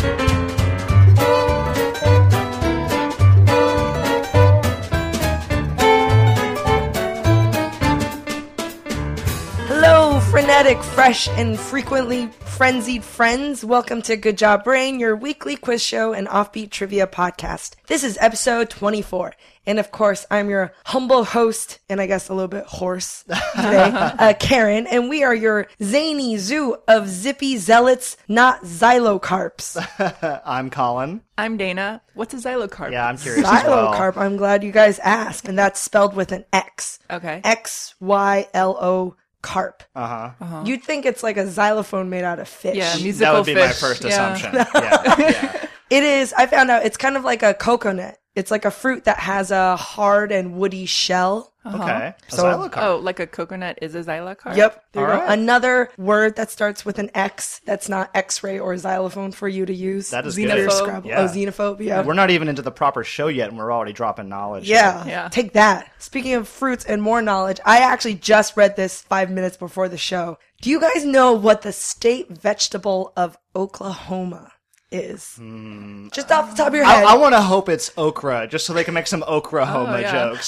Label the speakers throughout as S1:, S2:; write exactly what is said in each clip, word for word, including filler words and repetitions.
S1: Frenetic, fresh, and frequently frenzied friends. Welcome to Good Job Brain, your weekly quiz show and offbeat trivia podcast. This is episode twenty-four. And of course, I'm your humble host, and I guess a little bit hoarse today, uh, Karen. And we are your zany zoo of zippy zealots, not xylocarps.
S2: I'm Colin.
S3: I'm Dana. What's a xylocarp?
S2: Yeah, I'm curious as well.
S1: Xylocarp, I'm glad you guys asked. And that's spelled with an X.
S3: Okay.
S1: X Y L O carp.
S2: Uh-huh.
S3: Uh-huh.
S1: You'd think it's like a xylophone made out of fish.
S3: Yeah,
S2: That
S3: musical
S2: would be
S3: fish.
S2: my first
S3: Yeah.
S2: assumption. Yeah, yeah.
S1: It is, I found out, it's kind of like a coconut. It's like a fruit that has a hard and woody shell.
S3: Uh-huh.
S2: Okay. A
S1: So-
S2: xylocarp.
S3: Oh, like a coconut is a xylocarp?
S1: Yep. There you
S2: All
S1: go.
S2: right.
S1: Another word that starts with an X that's not X-ray or xylophone for you to use.
S2: That is
S1: Xenophobe.
S2: good.
S1: Scrabble.
S2: Yeah.
S1: Oh, xenophobe, yeah.
S2: We're not even into the proper show yet, and we're already dropping knowledge.
S1: Yeah.
S3: Yeah.
S1: Take that. Speaking of fruits and more knowledge, I actually just read this five minutes before the show. Do you guys know what the state vegetable of Oklahoma is?
S2: Mm.
S1: Just off the top of your head.
S2: I, I want to hope it's okra, just so they can make some Oklahoma
S3: yeah.
S2: jokes.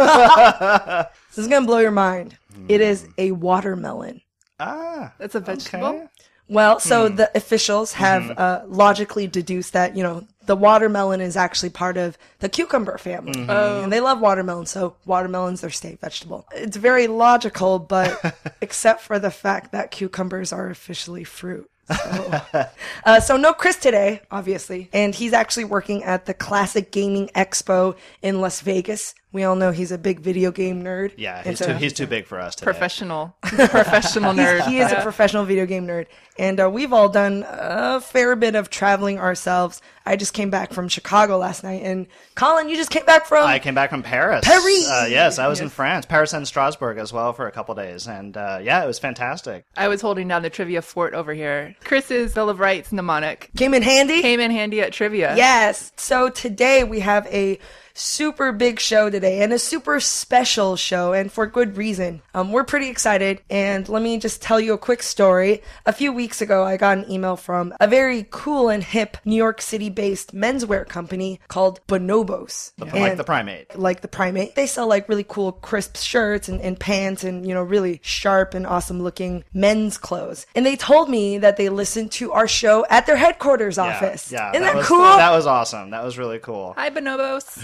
S1: This is going to blow your mind. It is a watermelon.
S2: ah.
S3: That's a vegetable?
S2: Okay.
S1: Well, so
S2: Hmm.
S1: the officials have
S2: Mm-hmm.
S1: uh, logically deduced that, you know, the watermelon is actually part of the cucumber family.
S2: Mm-hmm.
S3: Oh.
S1: And they love watermelon, so watermelon's their state vegetable. It's very logical, but except for the fact that cucumbers are officially fruit. So, uh, so no Chris today, obviously. And he's actually working at the Classic Gaming Expo in Las Vegas. We all know he's a big video game nerd.
S2: Yeah,
S1: And
S2: he's
S1: so-
S2: too, he's too big for us today.
S3: Professional. Professional nerd.
S1: He is
S3: Yeah.
S1: a professional video game nerd. And uh, we've all done a fair bit of traveling ourselves. I just came back from Chicago last night. And Colin, you just came back from...
S2: I came back from Paris.
S1: Paris!
S2: Uh, yes, I was in France. Paris and Strasbourg as well for a couple days. And uh, yeah, it was fantastic.
S3: I was holding down the trivia fort over here. Chris's Bill of Rights mnemonic
S1: Came in handy?
S3: came in handy at trivia.
S1: Yes. So today we have a super big show today and a super special show, and for good reason. Um, we're pretty excited, and let me just tell you a quick story. A few weeks ago, I got an email from a very cool and hip New York City-based menswear company called Bonobos.
S2: Like
S1: And-
S2: the primate.
S1: like the primate. They sell like really cool crisp shirts and, and pants and, you know, really sharp and awesome looking men's clothes. And they told me that they listened to our show at their headquarters office.
S2: Yeah,
S1: Isn't that,
S2: was,
S1: cool?
S2: That was awesome. That was really cool.
S3: Hi, Bonobos.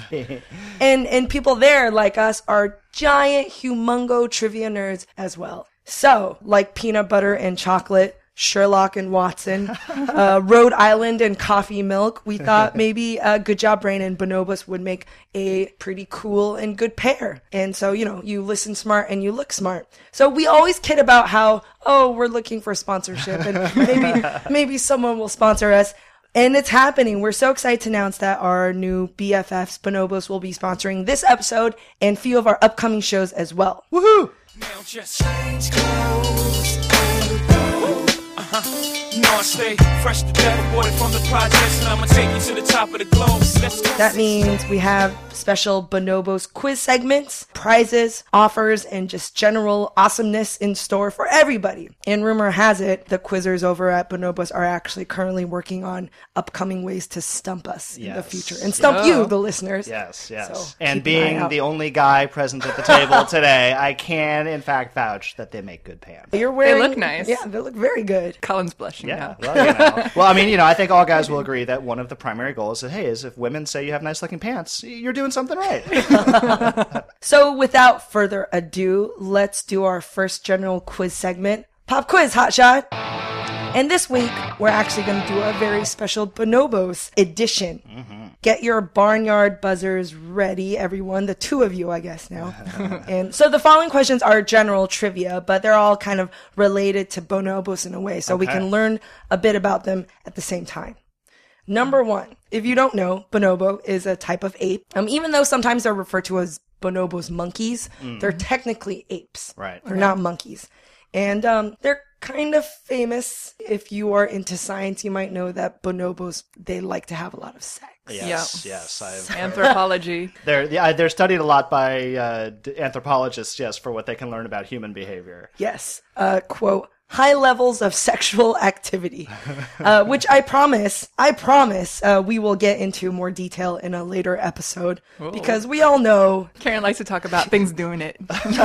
S1: and and people there like us are giant, humongo trivia nerds as well. So, like peanut butter and chocolate, Sherlock and Watson, uh, Rhode Island and coffee milk, we thought maybe uh, Good Job Brain and Bonobos would make a pretty cool and good pair. And so, you know, you listen smart and you look smart. So we always kid about how, oh, we're looking for sponsorship and maybe maybe someone will sponsor us. And it's happening. We're so excited to announce that our new B F Fs, Bonobos, will be sponsoring this episode and a few of our upcoming shows as well.
S2: Woohoo!
S4: Now just change clothes and go. Uh-huh. You know I stay fresh to death, aborted from the projects, and I'ma take you to the top of the globe. Let's go.
S1: That means we have special Bonobos quiz segments, prizes, offers, and just general awesomeness in store for everybody. And rumor has it, the quizzers over at Bonobos are actually currently working on upcoming ways to stump us in the
S2: Yes.
S1: future. And stump
S3: Yeah.
S1: you, the listeners.
S2: Yes, yes.
S1: So,
S2: and
S1: keep an eye
S2: being
S1: out.
S2: the only guy present at the table today, I can, in fact, vouch that they make good pants.
S1: You're wearing,
S3: look nice.
S1: Yeah, they look very good.
S3: Colin's blushing
S2: Yeah.
S3: now.
S2: Well, you know. well, I mean, you know, I think all guys will agree that one of the primary goals is, hey, is if women say you have nice looking pants, you're doing something right.
S1: So without further ado, let's do our first general quiz segment, Pop Quiz Hotshot. And this week, we're actually going to do a very special Bonobos edition.
S2: Mm-hmm.
S1: Get your barnyard buzzers ready, everyone. The two of you, I guess, now. And so the following questions are general trivia, but they're all kind of related to bonobos in a way, so we
S2: Okay.
S1: can learn a bit about them at the same time. Number one, if you don't know, bonobo is a type of ape. Um, even though sometimes they're referred to as bonobos monkeys, they're technically apes.
S2: Right.
S1: They're not monkeys. And um, they're kind of famous. If you are into science, you might know that bonobos, they like to have a lot of sex.
S2: Yes, yes. I've,
S3: Anthropology.
S2: they're yeah, they're studied a lot by uh, d- anthropologists, yes, for what they can learn about human behavior.
S1: Yes. Uh, quote, high levels of sexual activity, uh, which I promise, I promise uh, we will get into more detail in a later episode because we all know
S3: Karen likes to talk about things doing it.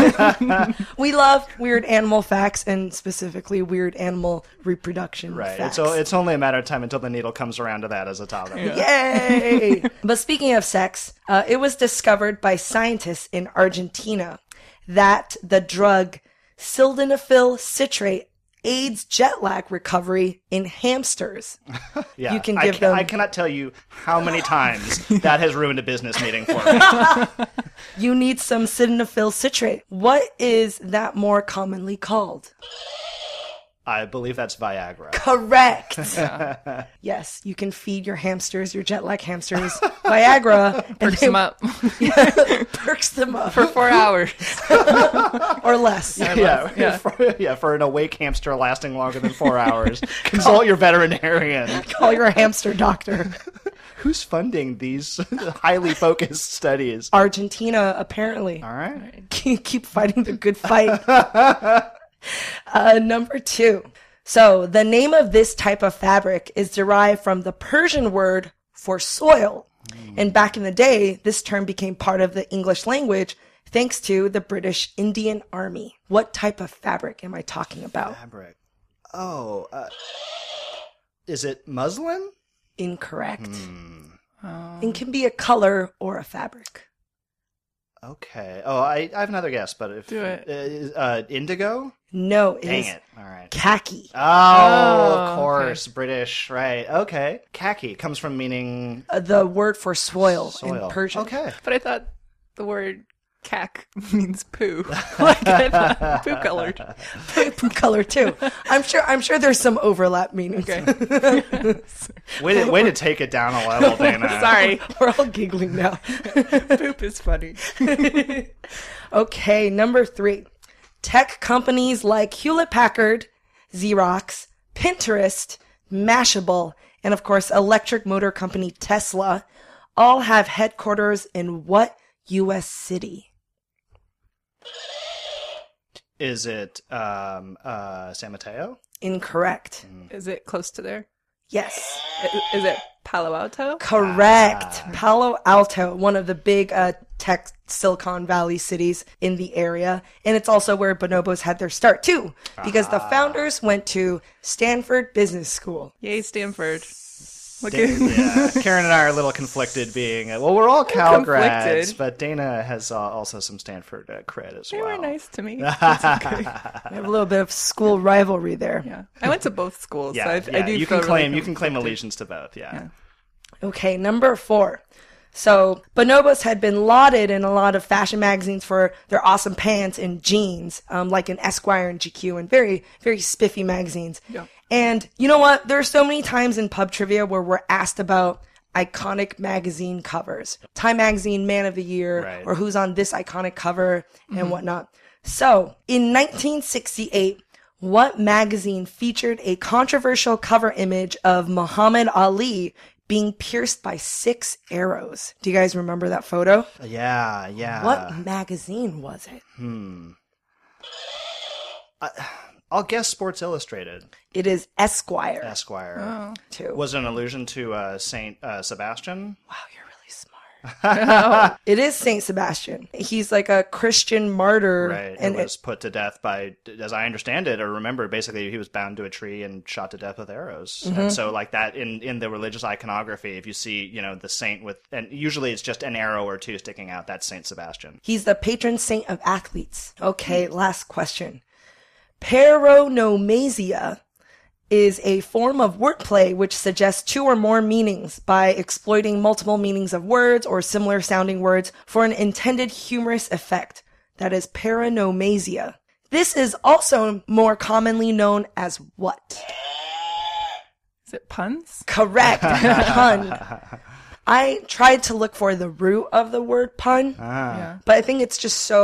S1: we love weird animal facts and specifically weird animal reproduction
S2: Right.
S1: facts.
S2: It's, o- it's only a matter of time until the needle comes around to that as a topic.
S1: Yay! But speaking of sex, uh, it was discovered by scientists in Argentina that the drug sildenafil citrate aids jet lag recovery in hamsters.
S2: Yeah.
S1: You can
S2: I
S1: give
S2: ca-
S1: them-
S2: I cannot tell you how many times that has ruined a business meeting for me.
S1: You need some sildenafil citrate. What is that more commonly called?
S2: I believe that's Viagra.
S1: Correct. Yes, you can feed your hamsters, your jet lag hamsters, Viagra, and
S3: Perks
S1: they-
S3: them up
S1: perks them up,
S3: for four hours.
S1: or less.
S2: Yeah,
S3: Yeah.
S2: For, yeah, for an awake hamster lasting longer than four hours, consult your veterinarian.
S1: Call your hamster doctor.
S2: Who's funding these highly focused studies?
S1: Argentina, apparently.
S2: All right.
S1: Keep fighting the good fight. uh, number two. So the name of this type of fabric is derived from the Persian word for soil. And back in the day, this term became part of the English language thanks to the British Indian Army. What type of fabric am I talking about?
S2: Fabric. Oh, uh, is it muslin?
S1: Incorrect. It can be a color or a fabric.
S2: Okay. Oh, I, I have another guess, but if
S3: Do it.
S2: Uh, is- uh, indigo?
S1: No, it
S2: Dang
S1: is
S2: it! All right.
S1: khaki.
S2: Oh,
S3: Oh,
S2: of course, British, right? Okay. Khaki comes from meaning
S1: Uh, the word for soil,
S2: soil.
S1: in Persian.
S2: Okay.
S3: But I thought the word cack means poo. Like I thought, poo colored.
S1: Poo color too. I'm sure. I'm sure there's some overlap meanings.
S3: Okay.
S2: Way to, way to take it down a level, Dana.
S3: Sorry.
S1: We're all giggling now.
S3: Poop is funny.
S1: Okay, number three. Tech companies like Hewlett Packard, Xerox, Pinterest, Mashable, and of course electric motor company Tesla all have headquarters in what U S city?
S2: Is it um, uh, San Mateo?
S1: Incorrect.
S3: Is it close to there?
S1: Yes.
S3: I- Is it Palo Alto?
S1: Correct. Palo Alto, one of the big uh, tech Silicon Valley cities in the area. And it's also where Bonobos had their start too, because the founders went to Stanford Business School.
S3: Yay, Stanford. Look
S2: Da-
S3: at
S2: yeah. Karen and I are a little conflicted being, uh, well, we're all Cal grads,
S3: conflicted.
S2: but Dana has uh, also some Stanford uh, cred as
S3: They
S2: well.
S3: were nice to me.
S1: We have a little bit of school rivalry there.
S3: Yeah, I went to both schools,
S2: Yeah,
S3: so I,
S2: yeah.
S3: I do.
S2: you
S3: feel
S2: can claim
S3: really
S2: you can claim
S3: conflicted.
S2: allegiance to both. Yeah.
S3: Yeah.
S1: Okay, number four. So Bonobos had been lauded in a lot of fashion magazines for their awesome pants and jeans, um, like in Esquire and G Q, and very, very spiffy magazines.
S3: Yeah.
S1: And you know what? There are so many times in pub trivia where we're asked about iconic magazine covers. Time Magazine Man of the Year,
S2: Right.
S1: or who's on this iconic cover and whatnot. So in nineteen sixty-eight, what magazine featured a controversial cover image of Muhammad Ali being pierced by six arrows? Do you guys remember that photo?
S2: Yeah, yeah.
S1: What magazine was it?
S2: I'll guess Sports Illustrated,
S1: It is Esquire,
S2: Esquire.
S1: too.
S2: Was it an allusion to uh, Saint uh, Sebastian?
S1: Wow, you're really smart. It is Saint Sebastian. He's like a Christian martyr.
S2: Right,
S1: And
S2: and was
S1: it,
S2: put to death by, as I understand it or remember, basically he was bound to a tree and shot to death with arrows.
S1: Mm-hmm.
S2: And so, like that in in the religious iconography, if you see, you know, the saint with, and usually it's just an arrow or two sticking out, that's Saint Sebastian.
S1: he's the patron saint of athletes. Okay, last question. Paronomasia is a form of wordplay which suggests two or more meanings by exploiting multiple meanings of words or similar sounding words for an intended humorous effect. That is paronomasia. This is also more commonly known as what?
S3: Is it puns?
S1: Correct. Pun. I tried to look for the root of the word pun,
S3: Yeah.
S1: but I think it's just so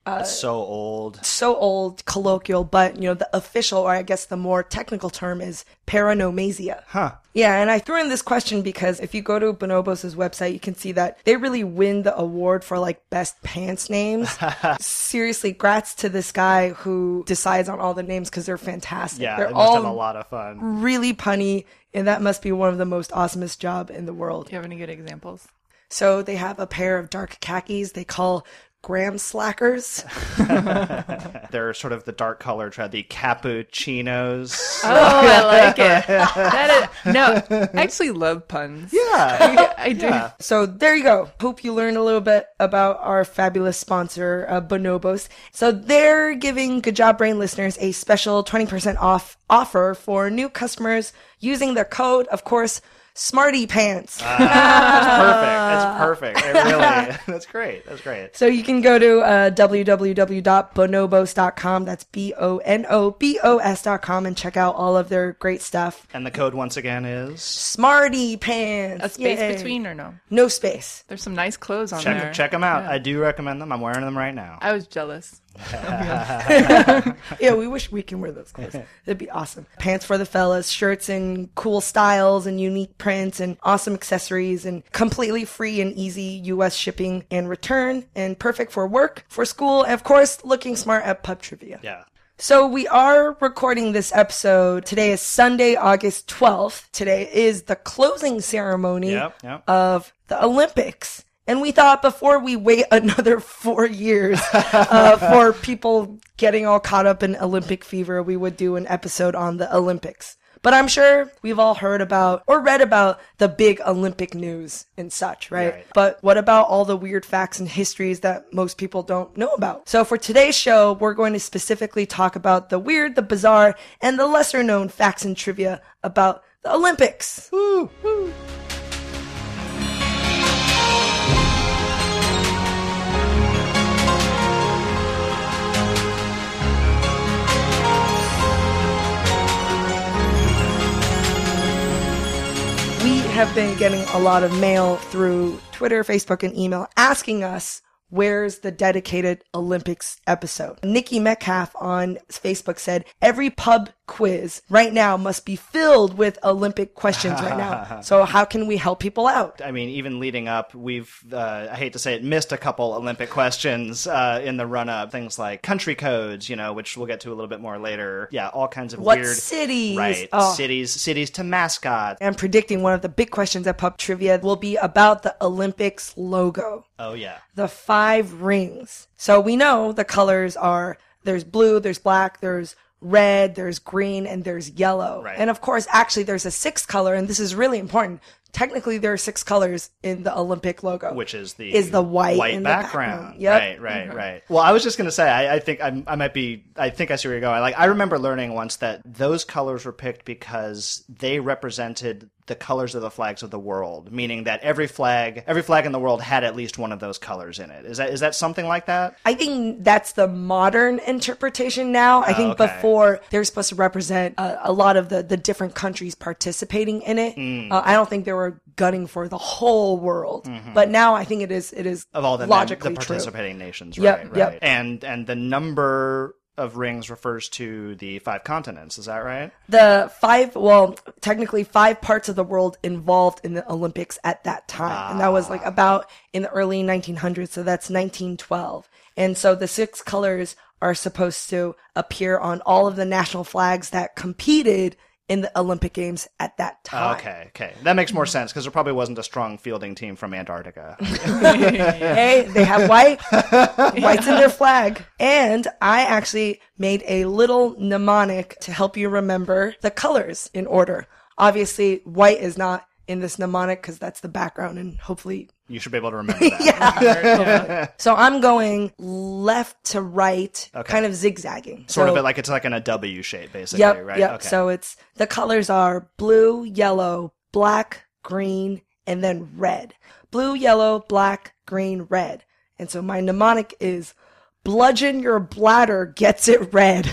S2: It's so old.
S1: So old, colloquial, but, you know, the official, or I guess the more technical term is paranomasia.
S2: Huh.
S1: Yeah, and I threw in this question because if you go to Bonobos' website, you can see that they really win the award for, like, best pants names. Seriously, grats to this guy who decides on all the names because they're fantastic.
S2: Yeah,
S1: they're
S2: they must
S1: all
S2: have a lot of fun.
S1: really punny, and that must be one of the most awesomest job in the world.
S3: Do you have any good examples?
S1: So they have a pair of dark khakis they call Graham Slackers.
S2: They're sort of the dark color trend, the cappuccinos.
S3: Oh, I like it. That is, no, I actually love puns.
S2: Yeah.
S3: I do.
S2: Yeah.
S1: So there you go. Hope you learned a little bit about our fabulous sponsor, uh, Bonobos. So they're giving Good Job Brain listeners a special twenty percent off offer for new customers using their code, of course, Smarty Pants.
S2: It's perfect. It's perfect. It really, that's great. That's great.
S1: So you can go to uh, w w w dot bonobos dot com. That's B O N O B O S dot com and check out all of their great stuff.
S2: And the code once again is
S1: Smarty Pants.
S3: A space
S1: Yay.
S3: between or no?
S1: No space.
S3: There's some nice clothes on there.
S2: check check them out. I do recommend them. I'm wearing them right now.
S3: I was jealous.
S1: Yeah, we wish we can wear those clothes. It'd be awesome. Pants for the fellas, shirts in cool styles and unique prints and awesome accessories and completely free and easy U S shipping and return and perfect for work, for school, and of course, looking smart at pub trivia.
S2: Yeah.
S1: So we are recording this episode. Today is Sunday, August twelfth. Today is the closing ceremony
S2: Yep, yep.
S1: of the Olympics. And we thought before we wait another four years uh, for people getting all caught up in Olympic fever, we would do an episode on the Olympics. But I'm sure we've all heard about or read about the big Olympic news and such, right?
S2: Right.
S1: But what about all the weird facts and histories that most people don't know about? So for today's show, we're going to specifically talk about the weird, the bizarre, and the lesser known facts and trivia about the Olympics.
S2: Woo.
S1: Woo. We have been getting a lot of mail through Twitter, Facebook, and email asking us, where's the dedicated Olympics episode? Nikki Metcalf on Facebook said, every pub quiz right now must be filled with Olympic questions right now. So how can we help people out?
S2: I mean, even leading up, we've, uh, I hate to say it, missed a couple Olympic questions uh, in the run-up. Things like country codes, you know, which we'll get to a little bit more later. Yeah, all kinds of
S1: What
S2: weird...
S1: cities?
S2: Right,
S1: Oh.
S2: cities, cities to mascots.
S1: I'm predicting one of the big questions at Pub Trivia will be about the Olympics logo.
S2: Oh, yeah.
S1: The five rings. So we know the colors are, there's blue, there's black, there's red, there's green, and there's yellow.
S2: Right.
S1: And of course, actually, there's a sixth color, and this is really important. Technically, there are six colors in the Olympic logo.
S2: Which is the
S1: is the white,
S2: white
S1: in the
S2: background.
S1: background. Yep.
S2: Right, right, right. Well, I was just going to say, I, I think I'm, I might be, I think I see where you're going. Like, I remember learning once that those colors were picked because they represented the colors of the flags of the world, meaning that every flag, every flag in the world had at least one of those colors in it. Is that, is that something like that?
S1: I think that's the modern interpretation now. I think
S2: okay.
S1: before they're supposed to represent uh, a lot of the, the different countries participating in it.
S2: Mm.
S1: Uh, I don't think they were gunning for the whole world,
S2: Mm-hmm.
S1: but now I think it is it is
S2: Of all the,
S1: logically
S2: the
S1: true.
S2: participating nations,
S1: Yep,
S2: right, right.
S1: yep.
S2: And, and the number of rings refers to the five continents, is that right?
S1: The five, well, technically five parts of the world involved in the Olympics at that time. And that was like about in the early nineteen hundreds. So that's nineteen twelve. And so the six colors are supposed to appear on all of the national flags that competed in the Olympic Games at that time.
S2: Okay, okay. That makes more sense because there probably wasn't a strong fielding team from Antarctica.
S1: Hey, they have white, white's in their flag. And I actually made a little mnemonic to help you remember the colors in order. Obviously, white is not in this mnemonic because that's the background and hopefully.
S2: You should be able to remember that.
S1: Yeah. So I'm going left to right,
S2: Okay.
S1: kind of zigzagging.
S2: Sort
S1: so,
S2: of like it's like in a W shape, basically,
S1: Yep,
S2: right?
S1: yep.
S2: Okay.
S1: So it's, the colors are blue, yellow, black, green, and then red. Blue, yellow, black, green, red. And so my mnemonic is bludgeon your bladder gets it red.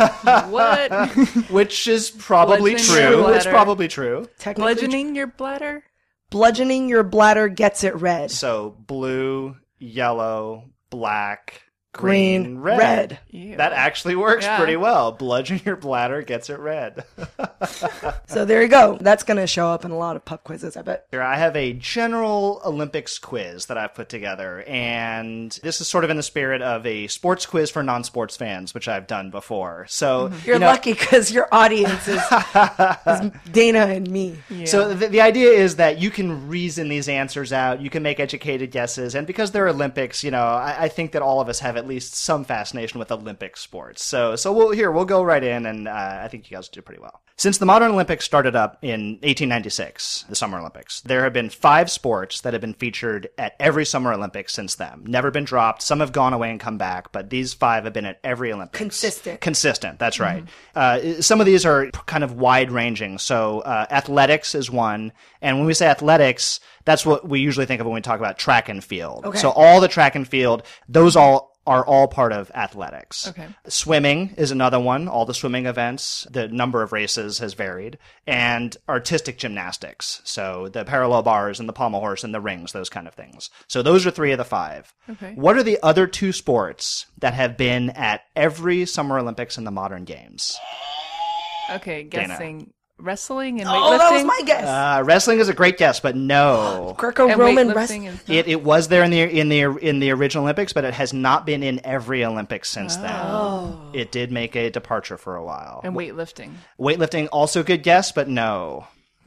S3: What?
S2: Which is probably
S3: Bludgeoning your
S2: true. It's
S3: bladder.
S2: probably true.
S1: Technically,
S3: Bludgeoning your bladder?
S1: bludgeoning your bladder gets it red.
S2: So blue, yellow, black,
S1: green, red.
S3: Ew.
S2: That actually works
S3: Yeah.
S2: pretty well. Bludgeon your bladder gets it red.
S1: So there you go. That's going to show up in a lot of pub quizzes, I bet.
S2: Here, I have a general Olympics quiz that I've put together, and this is sort of in the spirit of a sports quiz for non-sports fans, which I've done before. So
S1: You're
S2: you know,
S1: lucky because your audience is, is Dana and me.
S3: Yeah.
S2: So the, the idea is that you can reason these answers out, you can make educated guesses, and because they're Olympics, you know, I, I think that all of us have at least some fascination with Olympic sports. So, so we'll here we'll go right in, and uh, I think you guys do pretty well. Since the modern Olympics started up in eighteen ninety-six, the Summer Olympics, there have been five sports that have been featured at every Summer Olympics since then. Never been dropped. Some have gone away and come back, but these five have been at every Olympics.
S1: Consistent.
S2: Consistent, that's right. Uh, some of these are kind of wide-ranging. So uh, athletics is one, and when we say athletics, that's what we usually think of when we talk about track and field.
S1: Okay.
S2: So all the track and field, those all are all part of athletics.
S3: Okay.
S2: Swimming is another one. All the swimming events, the number of races has varied. And artistic gymnastics. So the parallel bars and the pommel horse and the rings, those kind of things. So those are three of the five.
S3: Okay.
S2: What are the other two sports that have been at every Summer Olympics in the modern games?
S3: Okay,
S2: Dana.
S3: guessing wrestling and
S1: Oh,
S3: weightlifting.
S1: that was my guess.
S2: Uh, wrestling is a great guess, but no.
S1: Greco-Roman
S3: and
S1: wrestling.
S3: weightlifting and
S2: It it was there in the in the in the original Olympics, but it has not been in every Olympics since then. It did make a departure for a while.
S3: and weightlifting.
S2: Weightlifting, also a good guess, but no.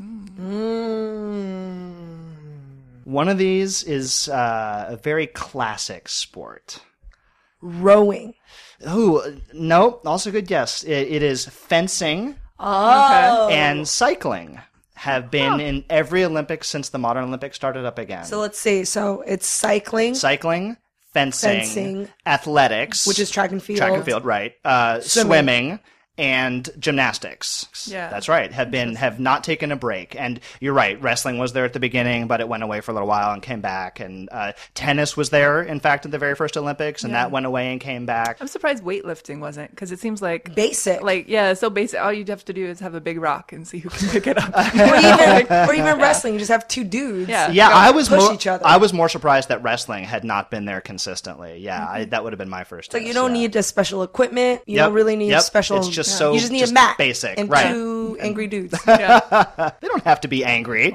S2: One of these is uh, a very classic sport.
S1: Rowing.
S2: Oh, no, also a good guess. It, it is fencing
S1: Oh.
S2: and cycling have been in every Olympics since the modern Olympics started up again.
S1: So let's see. So it's cycling,
S2: Cycling, fencing,
S1: Fencing.
S2: athletics,
S1: which is track and field.
S2: track and field, right? Uh,
S1: Swimming.
S2: swimming. And gymnastics.
S3: Yeah.
S2: That's right. Have been have not taken a break. And you're right. Wrestling was there at the beginning, but it went away for a little while and came back. And uh, tennis was there, in fact, in the very first Olympics, and
S3: Yeah.
S2: that went away and came back.
S3: I'm surprised weightlifting wasn't, because it seems like
S1: Basic.
S3: like yeah, it's so basic. All you'd have to do is have a big rock and see who can pick it up.
S1: or even, or even wrestling. You just have two dudes.
S3: Yeah.
S2: Yeah,
S1: Go
S2: I was
S1: push
S2: more.
S1: each other.
S2: I was more surprised that wrestling had not been there consistently. Yeah, I, that would have been my first.
S1: So
S2: guess,
S1: you don't
S2: yeah.
S1: need a special equipment. You
S2: Yep,
S1: don't really need
S2: yep.
S1: special.
S2: It's just so-
S1: You just need
S2: just
S1: a mat
S2: basic,
S1: and
S2: right.
S1: two angry dudes.
S3: Yeah.
S2: They don't have to be angry.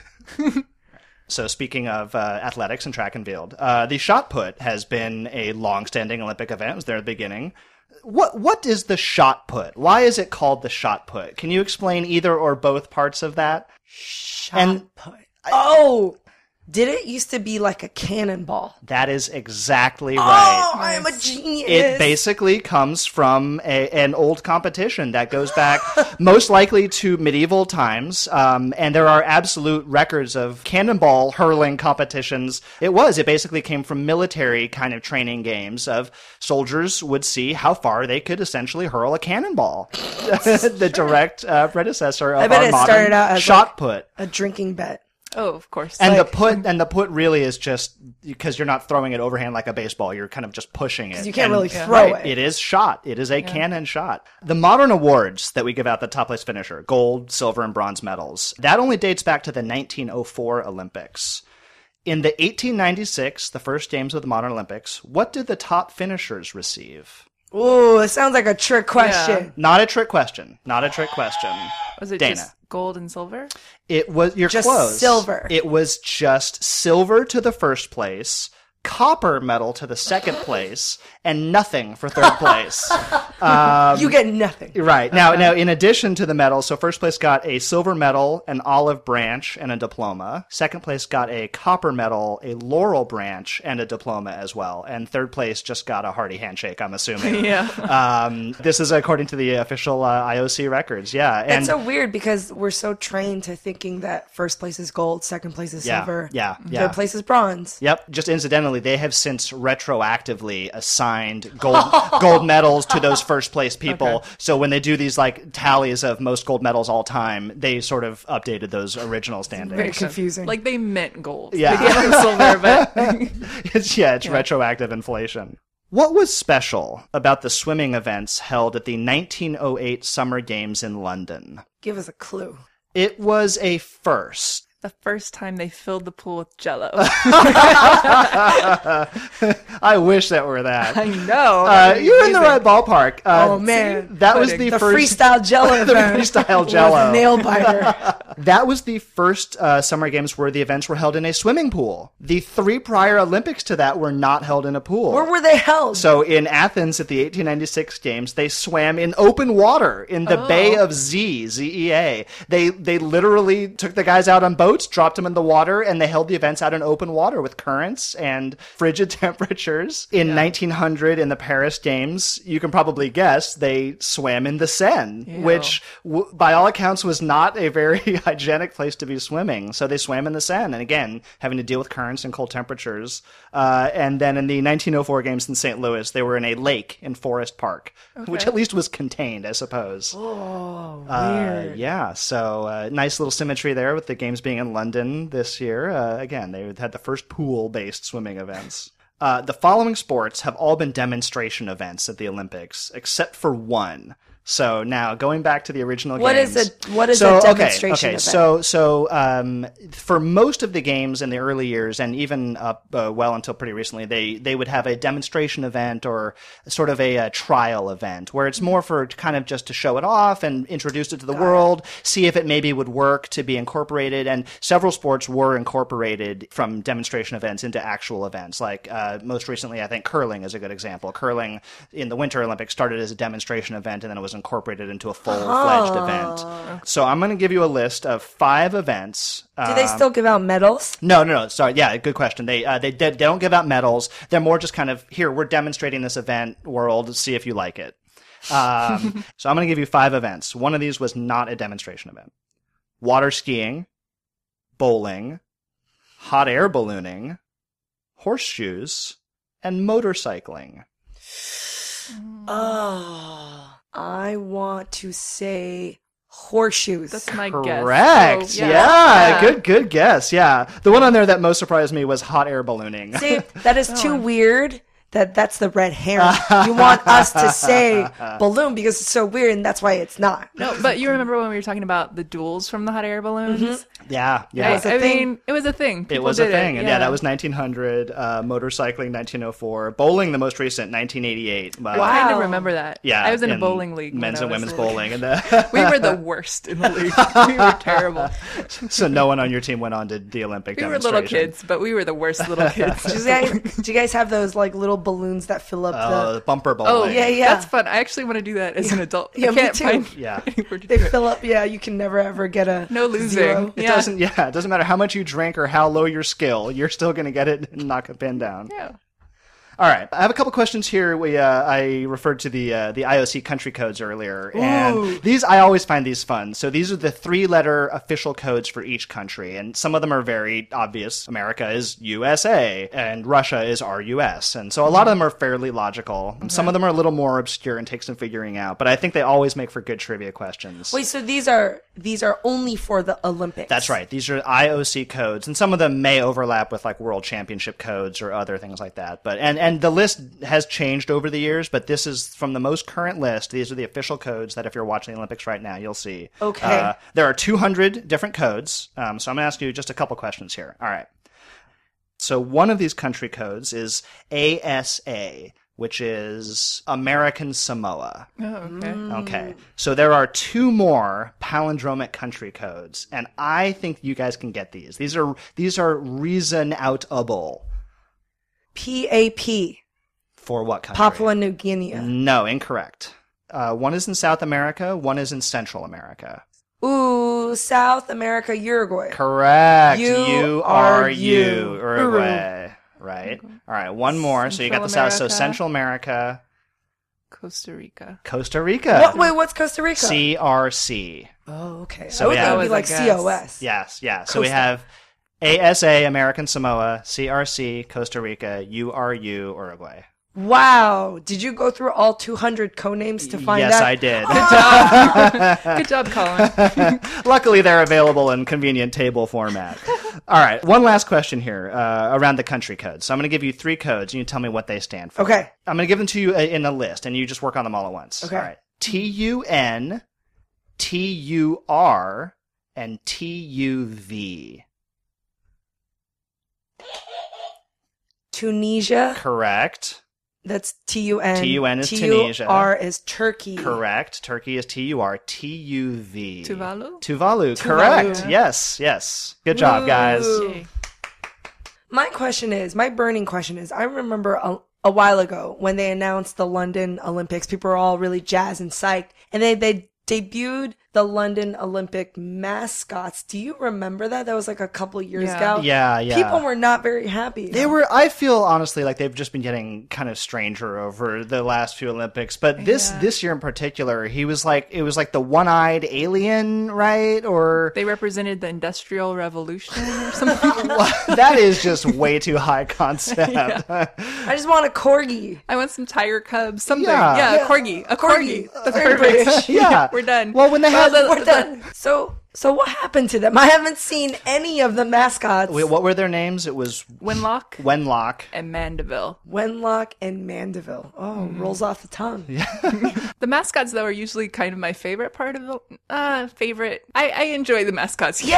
S2: So speaking of uh, athletics and track and field, uh, the shot put has been a long-standing Olympic event. It was there at the beginning. What what is the shot put? Why is it called the shot put? Can you explain either or both parts of that?
S1: Shot
S2: And-
S1: put. Oh, did it used to be like a cannonball?
S2: That is exactly right.
S1: Oh, I am a genius.
S2: It basically comes from a, an old competition that goes back most likely to medieval times, um, and there are absolute records of cannonball hurling competitions. It was. It basically came from military kind of training games of soldiers would see how far they could essentially hurl a cannonball. The direct uh, predecessor of
S1: I bet
S2: our
S1: it
S2: modern
S1: started out as
S2: shot
S1: like-
S2: put.
S1: a drinking bet.
S3: Oh, of course.
S2: And
S1: like-
S2: the put and the put really is just because you're not throwing it overhand like a baseball. You're kind of just pushing it.
S1: You can't
S2: And-
S1: really
S3: Yeah.
S1: throw
S2: Right,
S1: it.
S2: it is shot. It is a cannon shot. The modern awards that we give out the top place finisher, gold, silver, and bronze medals, that only dates back to the nineteen oh four Olympics. In the eighteen ninety-six, the first games of the modern Olympics, what did the top finishers receive?
S1: Ooh, it sounds like a trick question.
S2: Not a trick question. Not a trick question.
S3: Was it
S2: Dana.
S3: just gold and silver?
S2: It was you're
S1: Just
S2: close.
S1: silver.
S2: It was just silver to the first place, copper medal to the second place, and nothing for third place.
S1: You get nothing.
S2: Right. Now, now, in addition to the medals, so first place got a silver medal, an olive branch, and a diploma. Second place got a copper medal, a laurel branch, and a diploma as well. And third place just got a hearty handshake, I'm assuming.
S3: Yeah.
S2: Um, this is according to the official uh, I O C records. Yeah. And
S1: It's so weird because we're so trained to thinking that first place is gold, second place is
S2: Yeah,
S1: silver,
S2: yeah, yeah.
S1: third place is bronze.
S2: Yep. Just incidentally, they have since retroactively assigned gold gold medals to those first place people.
S3: Okay.
S2: So when they do these like tallies of most gold medals all time, they sort of updated those original standings.
S1: Very confusing.
S3: Like they meant gold.
S2: Yeah.
S3: They gave them silver, but
S2: It's yeah, it's retroactive inflation. What was special about the swimming events held at the nineteen oh eight Summer Games in London?
S1: Give us a clue.
S2: It was a first.
S3: the first time they filled the pool with Jell-O?
S2: I wish that were that.
S3: I know.
S2: Uh, you're in the right ballpark. Uh,
S1: Oh, man.
S2: that was the,
S1: The
S2: first
S1: freestyle Jello
S2: the
S1: event
S2: freestyle
S1: was
S2: Jell-O.
S1: nail biter.
S2: That was the first uh, summer games where the events were held in a swimming pool. The three prior Olympics to that were not held in a pool.
S1: Where were they held?
S2: So in Athens at the eighteen ninety-six games, they swam in open water in the
S3: Oh.
S2: Bay of Z, Z E A. They they literally took the guys out on boats, dropped them in the water, and they held the events out in open water with currents and frigid temperatures. In nineteen hundred, in the Paris Games, you can probably guess, they swam in the Seine,
S3: Ew.
S2: which w- by all accounts was not a very hygienic place to be swimming. So they swam in the Seine, and again, having to deal with currents and cold temperatures. Uh, and then in the nineteen oh four games in Saint Louis, they were in a lake in Forest Park, which
S3: Okay.
S2: at least was contained, I suppose.
S1: Oh,
S2: Uh,
S1: weird.
S2: yeah, so uh, nice little symmetry there with the games being in London this year. Uh, again, they had the first pool-based swimming events. Uh, the following sports have all been demonstration events at the Olympics, except for one. So now going back to the original
S1: What
S2: games.
S1: is a- what is
S2: so,
S1: a
S2: okay,
S1: demonstration
S2: okay,
S1: event?
S2: So so um, for most of the games in the early years, and even up uh, well until pretty recently, they they would have a demonstration event or sort of a, uh trial event where it's more for kind of just to show it off and introduce it to the world, see if it maybe would work to be incorporated. And several sports were incorporated from demonstration events into actual events. Like uh, most recently, I think curling is a good example. Curling in the Winter Olympics started as a demonstration event, and then it was incorporated into a full-fledged event. So I'm going to give you a list of five events.
S1: Do they still give out medals?
S2: No, no, no. Sorry. Yeah, good question. They uh, they they don't give out medals. They're more just kind of, here, we're demonstrating this event, world, see if you like it. Um, so I'm going to give you five events. One of these was not a demonstration event. Water skiing, bowling, hot air ballooning, horseshoes, and motorcycling.
S1: Oh, I want to say horseshoes.
S3: That's my guess.
S2: Correct.
S3: So,
S2: yeah. Good, good guess. Yeah. The one on there that most surprised me was hot air ballooning.
S1: See, that is too weird. That that's the red herring. You want us to say balloon because it's so weird, and that's why it's not.
S3: No, but you remember when we were talking about the duels from the hot air balloons?
S2: Yeah. Yeah.
S3: I,
S1: was a
S3: I
S1: thing.
S3: mean, it was a thing.
S2: It
S3: People
S2: was a
S3: did
S2: thing. And yeah,
S3: yeah,
S2: that was nineteen hundred. Uh, motorcycling, nineteen oh four. Bowling, the most recent, nineteen eighty-eight. Uh,
S3: I kind of
S1: Wow.
S3: remember that.
S2: Yeah.
S3: I was in a bowling league.
S2: Men's
S3: when
S2: and
S3: I was
S2: women's
S3: little.
S2: bowling. And the,
S3: We were the worst in the league. We were terrible.
S2: so no one on your team went on to the Olympic
S3: We were
S2: demonstration.
S3: little kids, but we were the worst little kids.
S1: Do you guys, do you guys have those like little balloons that fill up
S2: Uh,
S1: the?
S2: bumper bowling.
S3: Oh,
S1: Yeah, yeah.
S3: That's fun. I actually want to do that as an adult.
S1: Yeah,
S3: I
S1: me
S3: can't
S1: too.
S3: find
S2: Yeah.
S3: anywhere to
S1: They
S3: do it.
S1: fill up. Yeah, you can never ever get a
S3: No losing.
S1: zero.
S2: It
S3: Yeah.
S2: doesn't, yeah, it doesn't matter how much you drink or how low your skill, you're still going to get it and knock a pin down.
S3: Yeah.
S2: All right, I have a couple questions here. We uh, I referred to the uh, the I O C country codes earlier, and these I always find these fun. So these are the three letter official codes for each country, and some of them are very obvious. America is U S A, and Russia is R U S, and so a lot of them are fairly logical. Some of them are a little more obscure and take some figuring out, but I think they always make for good trivia questions.
S1: Wait, so these are these are only for the Olympics?
S2: That's right. These are I O C codes, and some of them may overlap with like World Championship codes or other things like that. But and and the list has changed over the years, but this is from the most current list. These are the official codes that if you're watching the Olympics right now, you'll see.
S1: Okay.
S2: Uh, there are two hundred different codes, um, so I'm going to ask you just a couple questions here. All right. So one of these country codes is A S A, which is American Samoa.
S3: Oh, okay.
S2: Okay. So there are two more palindromic country codes, and I think you guys can get these. These are these are reason-outable.
S1: P A P,
S2: For what country?
S1: Papua New Guinea.
S2: No, incorrect. Uh, one is in South America, one is in Central America.
S1: Ooh, South America, Uruguay.
S2: Correct.
S1: You
S2: you
S1: are
S2: are you.
S1: you.
S2: Uruguay. Right. All right, one more. So you got the
S3: Central
S2: South. So
S3: America.
S2: Central America,
S3: Costa Rica.
S2: Costa Rica.
S1: What, wait, what's Costa Rica?
S2: C R C.
S1: Oh, okay.
S2: So
S1: I would
S2: we
S1: think
S2: have-
S1: it would be like
S3: That was a guess.
S1: C O S.
S2: Yes, yeah. So we
S1: Costa.
S2: have A S A, American Samoa, C R C, Costa Rica, U R U, Uruguay.
S1: Wow. Did you go through all two hundred codenames to find
S2: yes,
S1: that?
S2: I did.
S3: Good job, Colin.
S2: Luckily, they're available in convenient table format. All right, one last question here uh, around the country codes. So I'm going to give you three codes, and you tell me what they stand for.
S1: Okay.
S2: I'm going to give them to you uh, in a list, and you just work on them all at once.
S1: Okay.
S2: All right. T U N, T U R, and T U V.
S1: Tunisia.
S2: Correct.
S1: That's T U N.
S2: T U N is
S1: T
S2: Tunisia.
S1: U R is Turkey.
S2: Correct. Turkey is T U R. T U V.
S3: Tuvalu?
S2: Tuvalu. Correct. Yes. Yes. Good job, guys.
S3: Yay.
S1: My question is, my burning question is, I remember a, a while ago when they announced the London Olympics, people were all really jazzed and psyched, and they, they debuted the London Olympic mascots. Do you remember that? That was like a couple years
S3: Yeah.
S1: ago.
S2: Yeah, yeah.
S1: People were not very happy.
S2: They were. I feel honestly like they've just been getting kind of stranger over the last few Olympics. But this
S3: Yeah.
S2: this year in particular, he was like it was like the one-eyed alien, right? Or
S3: They represented the Industrial Revolution or something.
S2: that is just way too high concept.
S1: I just want a corgi.
S3: I want some tiger cubs, something.
S2: Yeah.
S3: Yeah,
S1: Yeah.
S3: a corgi. A corgi.
S1: Corgi.
S3: That's
S1: Very
S3: perfect.
S1: British.
S2: Yeah,
S3: We're done.
S2: Well, when they had
S3: Well, the-
S1: We're done. So, so what happened to them? I haven't seen any of the mascots.
S2: Wait, what were their names? It was
S3: Winlock
S2: Wenlock.
S3: and Mandeville.
S1: Wenlock and Mandeville. Oh, rolls off the tongue.
S3: The mascots, though, are usually kind of my favorite part of the uh, favorite. I, I enjoy the mascots.
S1: Yeah.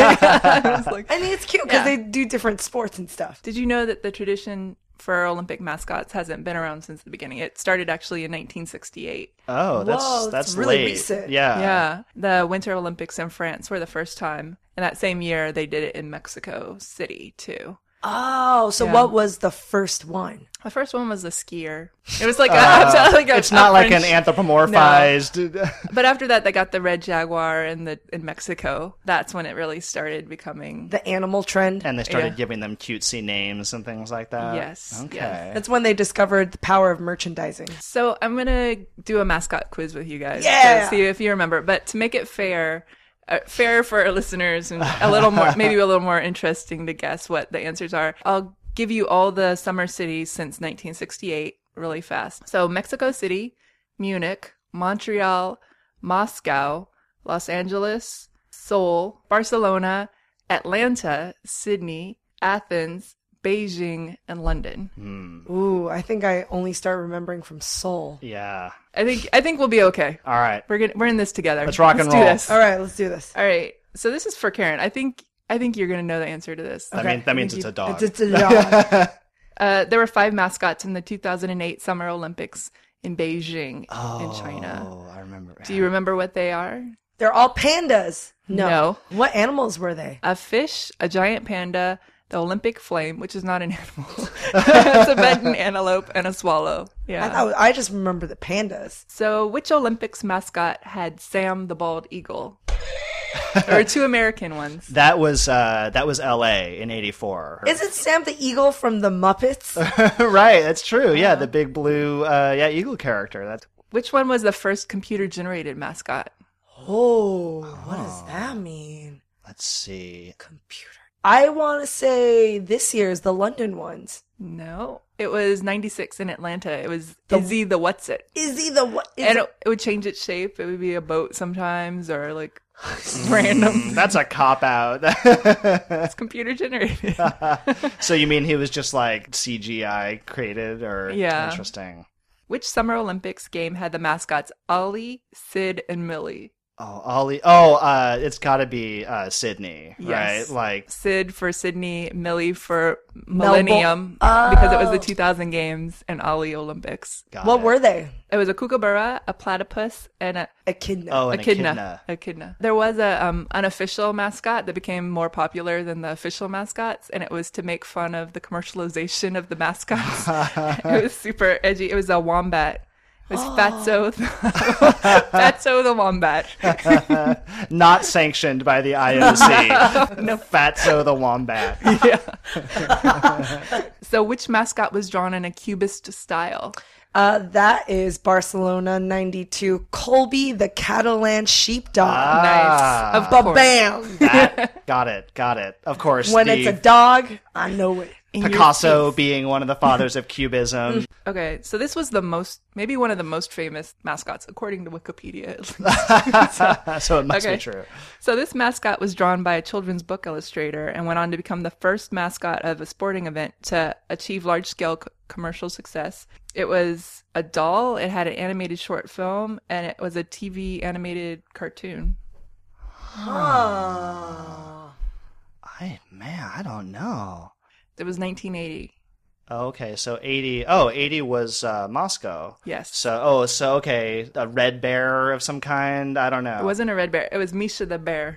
S3: I was like,
S1: I mean, it's cute because
S3: Yeah.
S1: they do different sports and stuff.
S3: did you know that the tradition for Olympic mascots hasn't been around since the beginning? It started actually in nineteen sixty-eight.
S2: Oh, that's
S1: Whoa,
S2: that's
S1: that's really
S2: late.
S1: recent.
S2: Yeah.
S3: Yeah, the Winter Olympics in France were the first time, and that same year they did it in Mexico City too.
S1: Oh, so
S3: Yeah.
S1: what was the first one?
S3: The first one was a skier. It was like, a, like a,
S2: It's not
S3: a
S2: like
S3: French-
S2: an anthropomorphized.
S3: But after that, they got the red jaguar in the in Mexico. That's when it really started becoming.
S1: The animal trend.
S2: And they started
S3: Yeah.
S2: giving them cutesy names and things like that.
S3: Yes,
S2: Okay.
S3: yes.
S1: That's when they discovered the power of merchandising.
S3: So I'm gonna do a mascot quiz with you guys.
S1: Yeah.
S3: To see if you remember. But to make it fair, uh, fair for our listeners and a little more, maybe a little more interesting to guess what the answers are, I'll give you all the summer cities since nineteen sixty-eight really fast. So Mexico City, Munich, Montreal, Moscow, Los Angeles, Seoul, Barcelona, Atlanta, Sydney, Athens, Beijing, and London.
S1: Ooh, I think I only start remembering from Seoul.
S2: Yeah.
S3: I think I think we'll be okay.
S2: All right.
S3: We're gonna, we're in this together.
S2: Let's rock and
S3: do
S2: roll.
S3: this.
S1: All right, let's do this.
S3: All right. So this is for Karen. I think I think you're gonna know the answer to this.
S2: That, mean, that means
S3: Thank
S2: it's
S3: you.
S2: a dog.
S1: It's, it's a dog.
S3: Uh, there were five mascots in the two thousand eight Summer Olympics in Beijing
S2: oh,
S3: in China.
S2: I remember.
S3: Do you remember what they are?
S1: They're all pandas. No.
S3: No.
S1: What animals were they?
S3: A fish, a giant panda, the Olympic flame, which is not an animal. It's a Tibetan antelope, and a swallow. Yeah.
S1: I thought I just remember the pandas.
S3: So, which Olympics mascot had Sam the bald eagle? There were two American ones.
S2: That was uh, that was L A in eighty-four.
S1: Is it Sam the Eagle from the Muppets?
S2: Right, that's true. Yeah, the big blue uh, yeah eagle character. That's
S3: Which one was the first computer-generated mascot?
S1: Oh, what does that mean?
S2: let's see.
S1: Computer. I want to say this year's the London ones.
S3: No, it was ninety-six in Atlanta. It was Izzy the What's It.
S1: Is he the what? Is
S3: And
S1: it-
S3: it, it would change its shape. It would be a boat sometimes or like random.
S2: That's a cop out.
S3: It's computer generated.
S2: So you mean he was just like C G I created or
S3: Yeah.
S2: interesting?
S3: Which Summer Olympics game had the mascots Ollie, Sid, and Millie?
S2: Oh, Ollie. Oh, uh, it's got to be uh, Sydney,
S3: Yes.
S2: right? Like,
S3: Sid for Sydney, Millie for
S1: Melbourne.
S3: Millennium because it was the two thousand games and Ollie Olympics.
S2: got
S1: what
S2: it.
S1: were they?
S3: It was a kookaburra, a platypus, and a
S1: Echidna.
S2: Oh,
S3: a
S2: an
S3: echidna.
S2: echidna.
S3: Echidna. There was a um, unofficial mascot that became more popular than the official mascots, and it was to make fun of the commercialization of the mascots. It was super edgy. It was a wombat. It was Fatso, the, Fatso the wombat.
S2: Not sanctioned by the I O C. No, Fatso the wombat.
S3: So, which mascot was drawn in a cubist style?
S1: Uh, that is Barcelona ninety-two. Colby the Catalan sheepdog.
S2: Ah.
S3: Nice. Of course.
S1: Ba-bam!
S2: That, got it, got it. Of course,
S1: When
S2: the
S1: it's a dog, I know it.
S3: In your
S2: Picasso
S3: face.
S2: being one of the fathers of Cubism.
S3: Okay, so this was the most, maybe one of the most famous mascots, according to Wikipedia. At least.
S2: So it must
S3: Okay.
S2: be true.
S3: So this mascot was drawn by a children's book illustrator and went on to become the first mascot of a sporting event to achieve large-scale c- commercial success. It was a doll, it had an animated short film, and it was a T V animated cartoon.
S1: Oh.
S2: I man, I don't know.
S3: It was nineteen eighty.
S2: Okay, so eighty. Oh, eighty was uh, Moscow.
S3: Yes.
S2: So, oh, so okay, a red bear of some kind. I don't know.
S3: It wasn't a red bear. It was Misha the bear.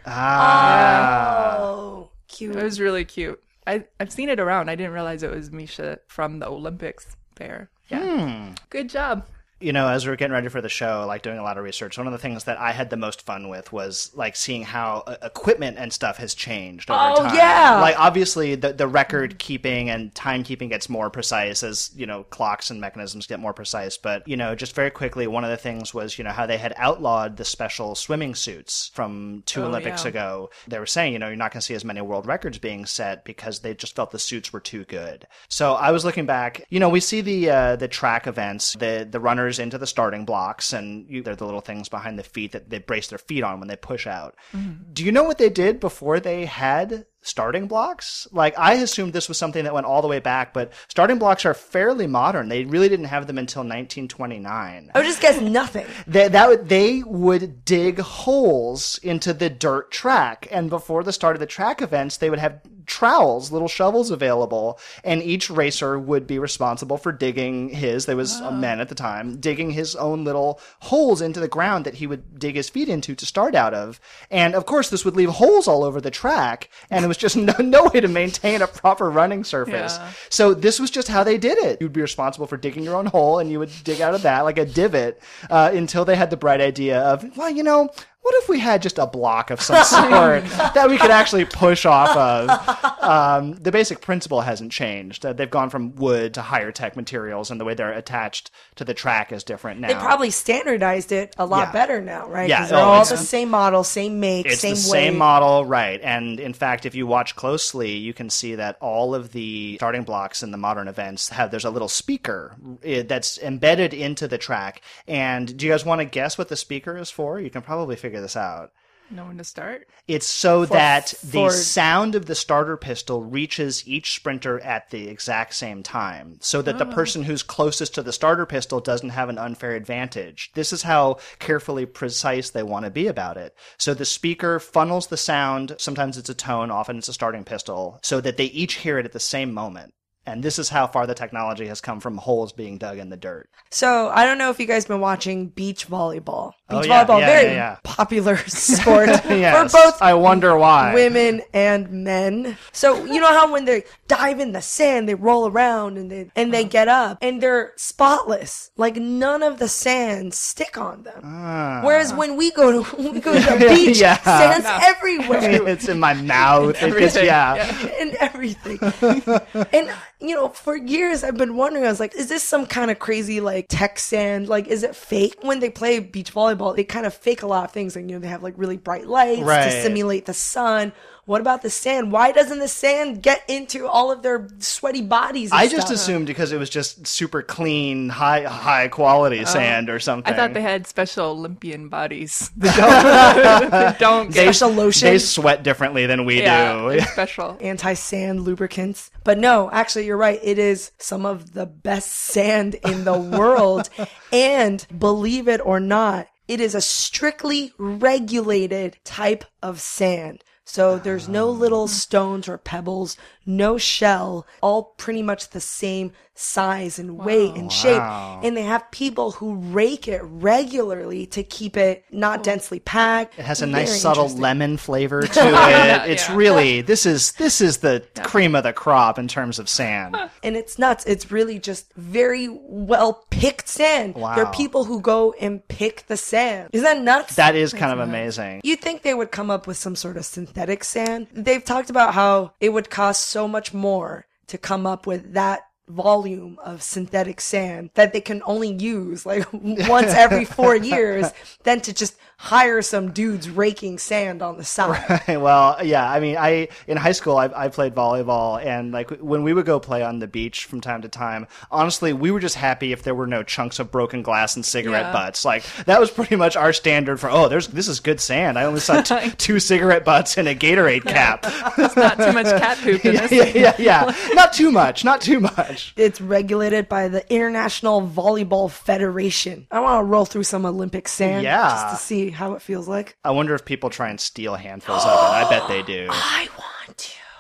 S2: Ah.
S1: Oh, cute.
S3: It was really cute. I, I've seen it around. I didn't realize it was Misha from the Olympics bear. Yeah.
S2: Hmm.
S3: Good job.
S2: You know, as we were getting ready for the show, like doing a lot of research, one of the things that I had the most fun with was like seeing how uh, equipment and stuff has changed over
S1: Oh,
S2: time.
S1: yeah.
S2: Like obviously the the record keeping and timekeeping gets more precise as, you know, clocks and mechanisms get more precise. But, you know, just very quickly, one of the things was, you know, how they had outlawed the special swimming suits from two
S3: Oh,
S2: Olympics
S3: yeah.
S2: ago. They were saying, you know, you're not going to see as many world records being set because they just felt the suits were too good. So I was looking back, you know, we see the uh, the track events, the the runners into the starting blocks, and you, they're the little things behind the feet that they brace their feet on when they push out. Mm-hmm. Do you know what they did before they had starting blocks? Like, I assumed this was something that went all the way back, but starting blocks are fairly modern. They really didn't have them until nineteen twenty-nine.
S1: I would just guess nothing.
S2: They, that would, they would dig holes into the dirt track, and before the start of the track events, they would have trowels, little shovels available, and each racer would be responsible for digging his, there was oh. a man at the time, digging his own little holes into the ground that he would dig his feet into to start out of. And of course, this would leave holes all over the track, and it was just no, no way to maintain a proper running surface.
S3: Yeah.
S2: So this was just how they did it. You'd be responsible for digging your own hole, and you would dig out of that like a divot uh, until they had the bright idea of, well, you know, what if we had just a block of some sort that we could actually push off of? Um, the basic principle hasn't changed. Uh, they've gone from wood to higher tech materials, and the way they're attached to the track is different now.
S1: They probably standardized it a lot
S2: Yeah.
S1: better now, right?
S2: Yeah,
S1: Because they're
S2: oh,
S1: all
S2: it's-
S1: the same model, same make,
S2: It's
S1: same
S2: the
S1: weight.
S2: same model, right. And in fact, if you watch closely, you can see that all of the starting blocks in the modern events have, there's a little speaker uh, that's embedded into the track. And do you guys want to guess what the speaker is for? You can probably figure this out.
S3: Know when to start?
S2: It's so that the
S1: for-
S2: sound of the starter pistol reaches each sprinter at the exact same time, so that the person who's closest to the starter pistol doesn't have an unfair advantage. This is how carefully precise they want to be about it. So the speaker funnels the sound, sometimes it's a tone, often it's a starting pistol, so that they each hear it at the same moment. And this is how far the technology has come from holes being dug in the dirt.
S1: So I don't know if you guys been watching beach volleyball. Beach
S2: Oh, yeah,
S1: volleyball,
S2: yeah,
S1: very
S2: yeah, yeah.
S1: popular sport
S2: Yes,
S1: for both
S2: I wonder why.
S1: women and men. So you know how when they dive in the sand, they roll around and they and they get up and they're spotless. Like none of the sand stick on them.
S2: Ah.
S1: Whereas when we go to when we go to the beach,
S2: Yeah.
S1: sand's
S3: No.
S1: everywhere.
S2: It's in my mouth. It gets,
S3: Everything.
S2: yeah.
S1: And everything. And, you know, for years I've been wondering, I was like, is this some kind of crazy, like, tech sand? Like, is it fake? When they play beach volleyball, they kind of fake a lot of things. Like, you know, they have, like, really bright lights
S2: Right.
S1: to simulate the sun. What about the sand? Why doesn't the sand get into all of their sweaty bodies and
S2: I just
S1: stuff?
S2: assumed because it was just super clean, high high quality sand or something.
S3: I thought they had special Olympian bodies. They don't. they don't
S2: They-
S3: get
S1: Special lotion?
S2: They sweat differently than we
S3: yeah,
S2: do.
S3: they're special.
S1: Anti-sand lubricants. But no, actually, you're right. It is some of the best sand in the world. And believe it or not, it is a strictly regulated type of sand. So there's no little stones or pebbles, no shell, all pretty much the same size and weight and shape.
S2: Wow.
S1: And they have people who rake it regularly to keep it not densely packed.
S2: It has a
S1: Very
S2: nice subtle
S1: interesting.
S2: lemon flavor to it. It's
S3: Yeah.
S2: really this is this is the cream of the crop in terms of sand.
S1: And it's nuts. It's really just very well picked sand.
S2: Wow.
S1: There are people who go and pick the sand. Isn't that nuts?
S2: That is kind of amazing.
S1: You'd think they would come up with some sort of synthetic sand. They've talked about how it would cost so much more to come up with that volume of synthetic sand that they can only use like once every four years than to just hire some dudes raking sand on the side.
S2: Well, yeah, I mean, I in high school I, I played volleyball, and like when we would go play on the beach from time to time, honestly, we were just happy if there were no chunks of broken glass and cigarette
S3: Yeah.
S2: butts. Like that was pretty much our standard for. Oh, there's this is good sand. I only saw t- two cigarette butts and a Gatorade cap.
S3: There's not too much cat poop in
S2: yeah,
S3: this.
S2: yeah, yeah, yeah. Not too much. Not too much.
S1: It's regulated by the International Volleyball Federation. I want to roll through some Olympic sand
S2: Yeah.
S1: just to see how it feels like.
S2: I wonder if people try and steal handfuls of it. I bet they do.
S1: I want to.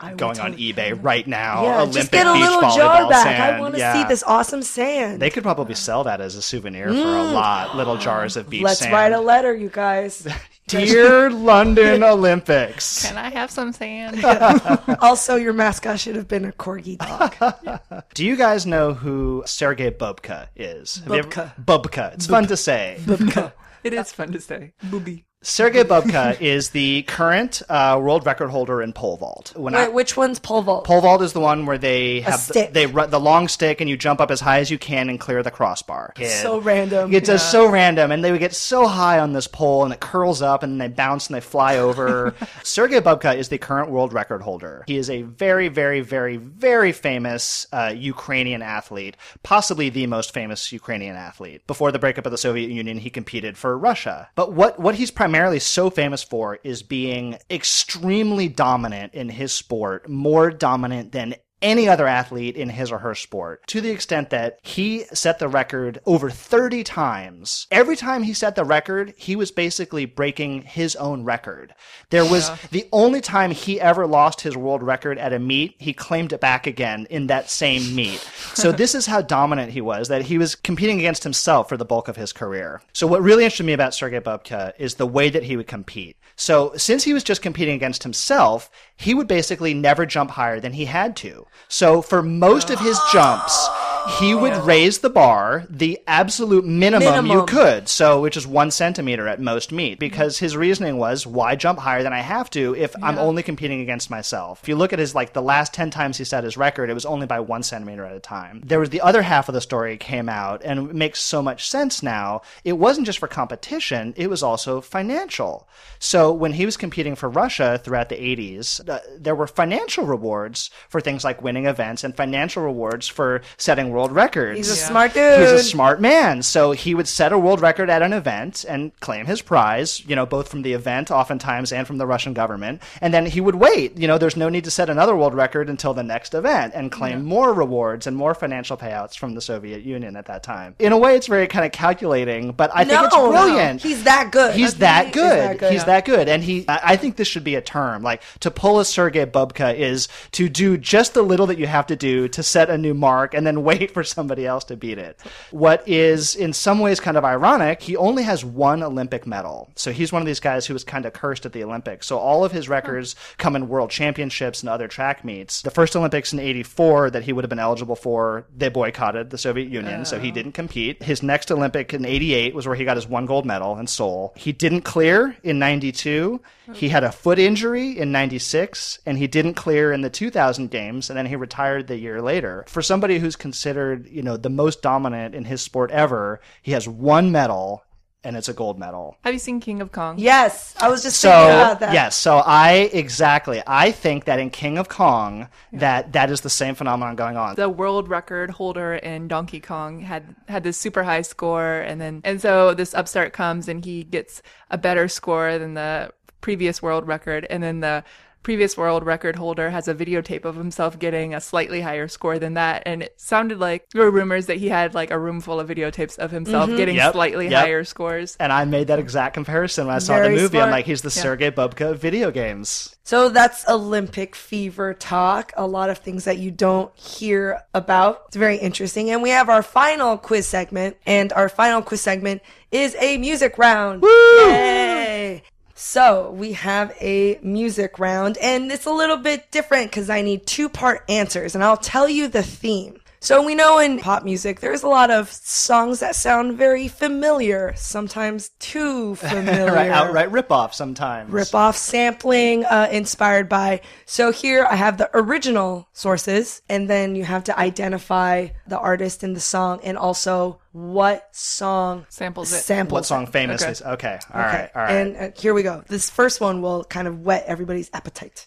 S1: I would
S2: going on
S1: totally-
S2: eBay right now.
S1: Yeah,
S2: Olympic
S1: just get a
S2: beach
S1: little
S2: volleyball
S1: jar back.
S2: sand.
S1: I want to
S2: Yeah.
S1: see this awesome sand.
S2: They could probably sell that as a souvenir for a lot. Little jars of beach
S1: Let's
S2: sand.
S1: write a letter, you guys.
S2: Dear London Olympics.
S3: Can I have some sand?
S1: Also, your mascot should have been a corgi dog.
S2: Do you guys know who Sergei Bubka is? Have you ever-
S1: Bubka.
S2: Bubka. It's fun to say.
S3: It is fun to say. Booby.
S2: Sergei Bubka is the current uh, world record holder in pole vault. When I-
S1: Wait, which one's pole vault?
S2: Pole vault is the one where they have the,
S1: stick.
S2: they run the long stick and you jump up as high as you can and clear the crossbar.
S1: So random.
S2: It's just so random, and they would get so high on this pole, and it curls up, and then they bounce and they fly over. Sergei Bubka is the current world record holder. He is a very, very, very, very famous uh, Ukrainian athlete, possibly the most famous Ukrainian athlete. Before the breakup of the Soviet Union, he competed for Russia. But what what he's primarily so famous for is being extremely dominant in his sport, more dominant than any other athlete in his or her sport, to the extent that he set the record over thirty times. Every time he set the record, he was basically breaking his own record. There was yeah. the only time he ever lost his world record at a meet, he claimed it back again in that same meet. So this is how dominant he was, that he was competing against himself for the bulk of his career. So what really interested me about Sergei Bubka is the way that he would compete. So since he was just competing against himself, he would basically never jump higher than he had to. So for most of his jumps, he would raise the bar the absolute minimum,
S1: Minimum.
S2: you could, so which is one centimeter at most meet, because his reasoning was, why jump higher than I have to if I'm only competing against myself? If you look at his, like, the last ten times he set his record, it was only by one centimeter at a time. There was the other half of the story came out, and it makes so much sense now. It wasn't just for competition, it was also financial. So when he was competing for Russia throughout the eighties, uh, there were financial rewards for things like winning events and financial rewards for setting world records.
S1: He's a
S3: Yeah.
S1: smart dude.
S2: He's a smart man. So he would set a world record at an event and claim his prize, you know, both from the event oftentimes and from the Russian government. And then he would wait. You know, there's no need to set another world record until the next event and claim yeah. more rewards and more financial payouts from the Soviet Union at that time. In a way, it's very kind of calculating, but I think
S1: No,
S2: it's brilliant.
S1: no. He's that good.
S2: He's
S1: That's-
S2: that
S1: he
S2: good.
S1: is that good.
S2: He's
S1: Yeah.
S2: that good. And he, I I think this should be a term. Like, to pull a Sergei Bubka is to do just the little that you have to do to set a new mark and then wait for somebody else to beat it. What is in some ways kind of ironic, he only has one Olympic medal. So he's one of these guys who was kind of cursed at the Olympics. So all of his records come in world championships and other track meets. The first Olympics in eighty-four that he would have been eligible for, they boycotted the Soviet Union, oh. so he didn't compete. His next Olympic in eighty-eight was where he got his one gold medal in Seoul. He didn't clear in ninety-two. He had a foot injury in ninety-six, and he didn't clear in the two thousand games, and then he retired the year later. For somebody who's considered, you know, the most dominant in his sport ever, he has one medal, and it's a gold medal.
S3: Have you seen King of Kong?
S1: Yes, I was just
S2: So,
S1: thinking about that.
S2: yes, so I, exactly, I think that in King of Kong, that that is the same phenomenon going on.
S3: The world record holder in Donkey Kong had had this super high score, and then and so this upstart comes and he gets a better score than the previous world record, and then the previous world record holder has a videotape of himself getting a slightly higher score than that, and it sounded like there were rumors that he had like a room full of videotapes of himself
S1: Mm-hmm.
S3: getting
S2: Yep,
S3: slightly
S2: yep.
S3: higher scores.
S2: And I made that exact comparison when I saw
S1: Very
S2: the movie.
S1: smart.
S2: I'm like, he's the Sergei Bubka of video games.
S1: So that's Olympic fever talk. A lot of things that you don't hear about. It's very interesting. And we have our final quiz segment. And our final quiz segment is a music round.
S2: Woo!
S1: Yay! So we have a music round. And it's a little bit different because I need two-part answers. And I'll tell you the theme. So we know in pop music, there's a lot of songs that sound very familiar, sometimes too familiar.
S2: Right, outright rip-off sometimes.
S1: Rip-off sampling, uh, inspired by. So here I have the original sources, and then you have to identify the artist in the song and also what song
S3: Samples it.
S1: samples
S2: What song
S1: it.
S2: famously?
S3: Okay.
S2: Okay, okay. all
S1: Okay.
S2: right, all right.
S1: And uh, here we go. This first one will kind of whet everybody's appetite.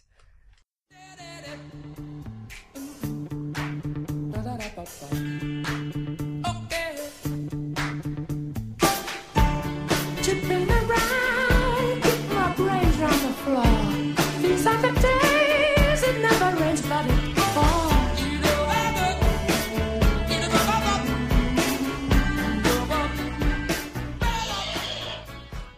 S5: Tipping around, keep my brains on the floor. These are the days it never rains, but it falls.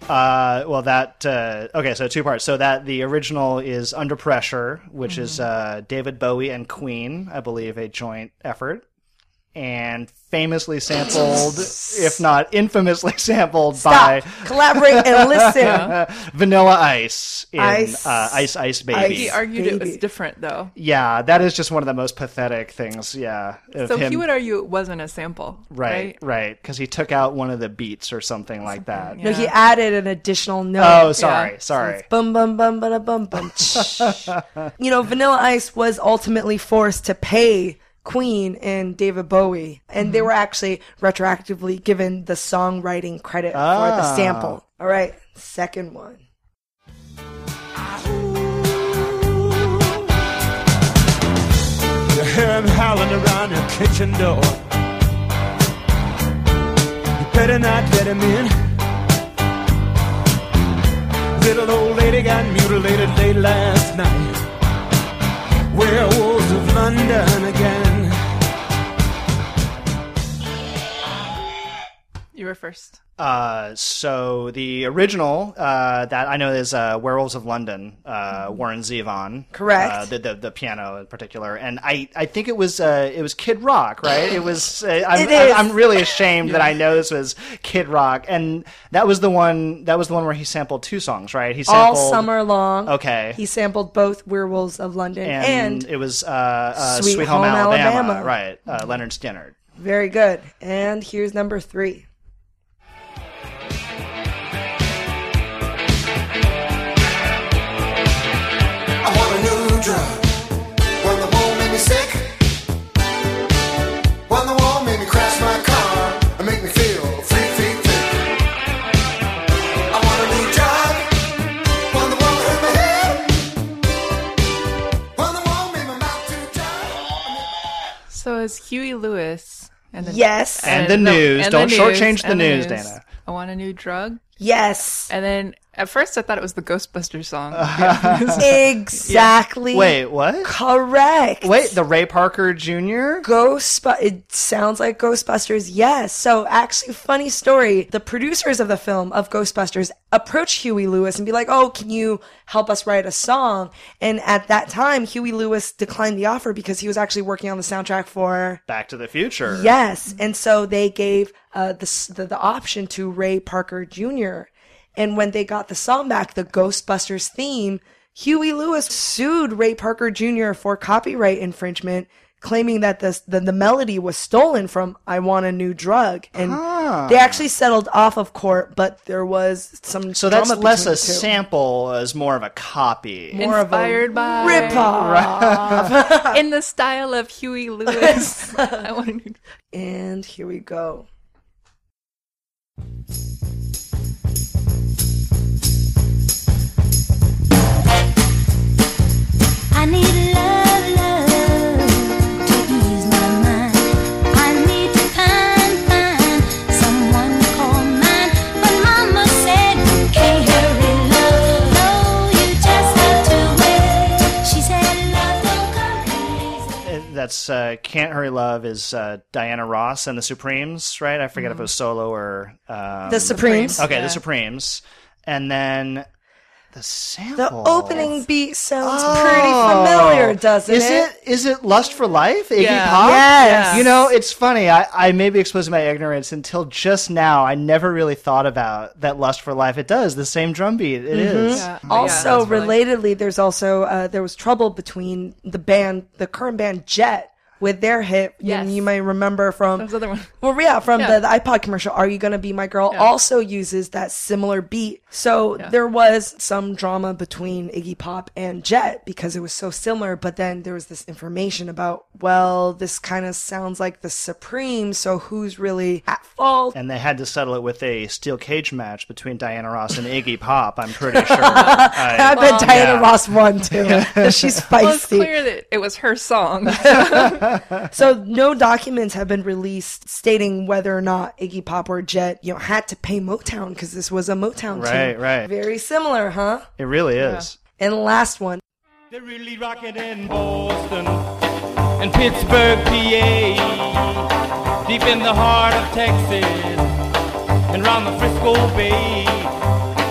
S2: Uh, well, that uh, okay. So two parts. So that the original is Under Pressure, which mm-hmm. is uh, David Bowie and Queen, I believe, a joint effort, and famously sampled, if not infamously sampled,
S1: Stop.
S2: by
S1: Collaborate and listen.
S2: Vanilla Ice in
S1: Ice.
S2: uh, Ice Ice Baby.
S1: Ice.
S3: He argued
S1: Baby.
S3: it was different, though.
S2: Yeah, that is just one of the most pathetic things. Yeah, of
S3: So
S2: him.
S3: he would argue it wasn't a sample,
S2: Right,
S3: right?
S2: right, because he took out one of the beats or something like that.
S1: No, he
S3: Yeah.
S1: added an additional note.
S2: Oh, sorry,
S3: Yeah.
S2: sorry.
S1: Bum bum bum bum bum bum. You know, Vanilla Ice was ultimately forced to pay Queen and David Bowie, and they were actually retroactively given the songwriting credit for the
S2: Ah.
S1: sample. All right, second one.
S4: You hear him howling around your kitchen door. You better not let him in. Little old lady got mutilated late last night. Werewolves of London again.
S3: You were first.
S2: Uh, so the original uh, that I know is uh, Werewolves of London, uh, Warren Zevon.
S1: Correct.
S2: Uh, the, the the piano in particular, and I, I think it was uh, it was Kid Rock, right? It was. Uh, I'm,
S1: It is.
S2: I'm really ashamed that I know this was Kid Rock, and that was the one. That was the one where he sampled two songs, right? He sampled
S1: All summer long.
S2: Okay.
S1: He sampled both Werewolves of London
S2: and,
S1: and,
S2: it was uh, uh,
S1: Sweet
S2: Sweet Home,
S1: Home
S2: Alabama,
S1: Alabama.
S2: right? Uh, Leonard Skinner.
S1: very good. And here's number three.
S6: I want a new drug. When the war made me sick. When the war made me crash my car and make me feel three feet thick. I want a new drug. When the war hurt my head. When the war made my mouth too dry.
S3: So is Huey Lewis and the
S1: Yes.
S2: And the news.
S3: and
S2: Don't
S3: the
S2: shortchange the
S3: and
S2: news, Dana.
S3: I want a new drug.
S1: Yes.
S3: And then at first I thought it was the Ghostbusters song.
S1: Exactly.
S2: Wait, what?
S1: Correct.
S2: Wait, the Ray Parker Junior?
S1: Ghost, it sounds like Ghostbusters. Yes. So actually, funny story. The producers of the film of Ghostbusters approached Huey Lewis and be like, "Oh, can you help us write a song?" And at that time, Huey Lewis declined the offer because he was actually working on the soundtrack for
S2: Back to the Future.
S1: Yes. And so they gave uh, the, the the option to Ray Parker Junior And when they got the song back, the Ghostbusters theme, Huey Lewis sued Ray Parker Junior for copyright infringement, claiming that the, the, the melody was stolen from I Want a New Drug. And they actually settled off of court, but there was some
S2: So that's
S1: drama
S2: less
S1: between
S2: a
S1: the two.
S2: sample as more of a copy.
S1: More
S3: Inspired
S1: of a
S3: by
S1: rip-off.
S3: in the style of Huey Lewis. I want a new
S1: And here we go.
S7: I need love, love to ease my mind. I need to find, find someone to call mine. But Mama said, can't hurry, love. No, you just have to wait. She said, love don't come easy.
S2: Uh, That's uh, Can't Hurry Love is uh, Diana Ross and the Supremes, right? I forget if it was solo or... Um,
S1: The Supremes.
S2: Okay,
S3: Yeah.
S2: the Supremes. And then the sample.
S1: The opening beat sounds
S2: Oh.
S1: pretty familiar, doesn't
S2: is
S1: it?
S2: it? Is it Lust for Life? Iggy
S3: Yeah.
S2: Pop?
S1: Yes.
S2: You know, it's funny. I, I may be exposed to my ignorance until just now. I never really thought about that Lust for Life. It does. The same drum beat. It is.
S3: Yeah.
S1: Also,
S3: that's really-
S1: relatedly, there's also uh, there was trouble between the band, the current band Jet, with their hit.
S3: Yes.
S1: You, you may remember from
S3: Those other one.
S1: well, yeah, from
S3: Yeah.
S1: The, the iPod commercial. Are You Gonna Be My Girl?
S3: Yeah.
S1: Also uses that similar beat. So
S3: Yeah.
S1: there was some drama between Iggy Pop and Jet because it was so similar. But then there was this information about, well, this kind of sounds like the Supremes. So who's really at fault?
S2: And they had to settle it with a steel cage match between Diana Ross and Iggy Pop, I'm pretty sure. I,
S1: I bet Diana
S2: yeah.
S1: Ross won too. She's feisty.
S3: Well, it's clear that it was her song.
S1: So no documents have been released stating whether or not Iggy Pop or Jet, you know, had to pay Motown because this was a Motown
S2: Right,
S1: team.
S2: right.
S1: Very similar, huh?
S2: It really is.
S1: And the last one.
S8: They really rock it in Boston and Pittsburgh, P A, deep in the heart of Texas and round the Frisco Bay.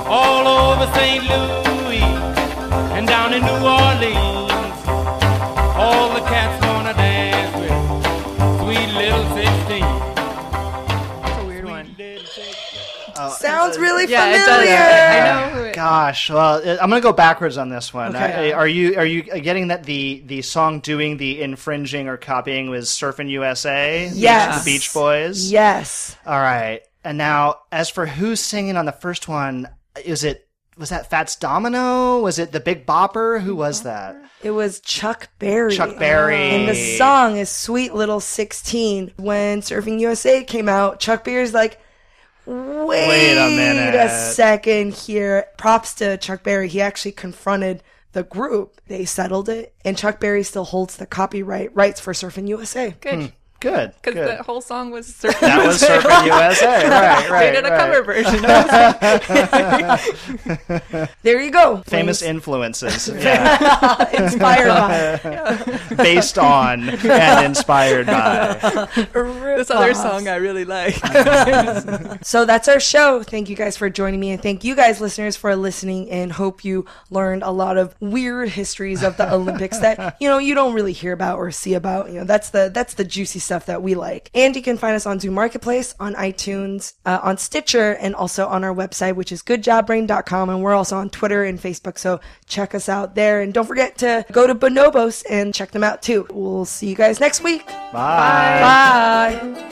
S8: all over Saint Louis and down in New Orleans. All the cats wanna dance with sweet little sixteen.
S3: That's a weird one.
S1: Sounds really
S3: Yeah, it does.
S1: familiar.
S3: I know who it
S2: Gosh, well, uh, I'm gonna go backwards on this one.
S1: Okay.
S2: I- are you are you getting that the the song doing the infringing or copying was Surfin' U S A?
S1: Yes.
S2: the Beach Boys.
S1: Yes.
S2: All right. And now, as for who's singing on the first one, is it was that Fats Domino? Was it the Big Bopper? Who was that?
S1: It was Chuck Berry.
S2: Chuck Berry.
S1: And the song is Sweet Little sixteen. When Surfing U S A came out, Chuck Berry's like, wait,
S2: Wait a minute.
S1: a second here. Props to Chuck Berry. He actually confronted the group. They settled it. And Chuck Berry still holds the copyright rights for Surfing U S A.
S3: Good.
S2: Good.
S3: Because
S2: good.
S3: the whole song was Surfing
S2: That was Surfing U S A. Right, right.
S3: They did a
S2: right.
S3: cover version.
S1: There you go.
S2: Famous
S1: Flames.
S2: influences. Yeah.
S1: Inspired by.
S2: Based on and inspired by.
S3: This other song I really like.
S1: So that's our show. Thank you guys for joining me, and thank you guys, listeners, for listening, and hope you learned a lot of weird histories of the Olympics that, you know, you don't really hear about or see about. You know, that's the that's the juicy stuff that we like. And you can find us on Zoom Marketplace, on iTunes, uh, on Stitcher, and also on our website, which is good job brain dot com. And we're also on Twitter and Facebook, so check us out there. And don't forget to go to Bonobos and check them out too. We'll see you guys next week.
S2: Bye.
S1: Bye.